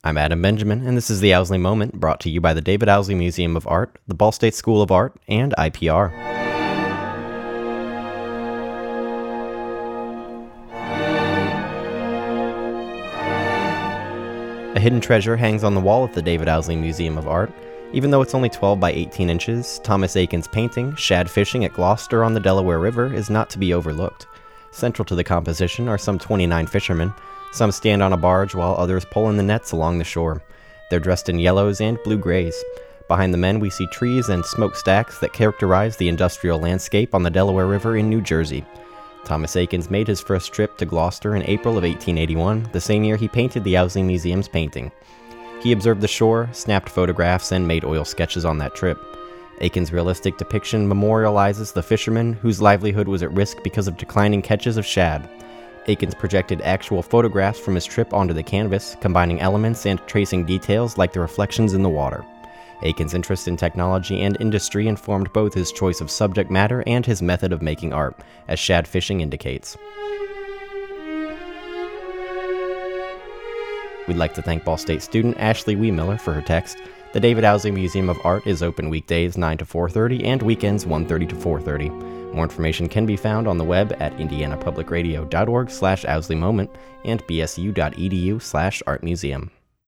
I'm Adam Benjamin, and this is the Owsley Moment, brought to you by the David Owsley Museum of Art, the Ball State School of Art, and IPR. A hidden treasure hangs on the wall of the David Owsley Museum of Art. Even though it's only 12 by 18 inches, Thomas Eakins' painting, Shad Fishing at Gloucester on the Delaware River, is not to be overlooked. Central to the composition are some 29 fishermen. Some stand on a barge while others pull in the nets along the shore. They're dressed in yellows and blue-grays. Behind the men we see trees and smokestacks that characterize the industrial landscape on the Delaware River in New Jersey. Thomas Eakins made his first trip to Gloucester in April of 1881, the same year he painted the Owsley Museum's painting. He observed the shore, snapped photographs, and made oil sketches on that trip. Eakins' realistic depiction memorializes the fishermen whose livelihood was at risk because of declining catches of shad. Eakins projected actual photographs from his trip onto the canvas, combining elements and tracing details like the reflections in the water. Eakins' interest in technology and industry informed both his choice of subject matter and his method of making art, as shad fishing indicates. We'd like to thank Ball State student Ashley Wee-Miller for her text. The David Owsley Museum of Art is open weekdays 9 to 4:30 and weekends 1:30 to 4:30. More information can be found on the web at indianapublicradio.org/OwsleyMoment and bsu.edu/artmuseum.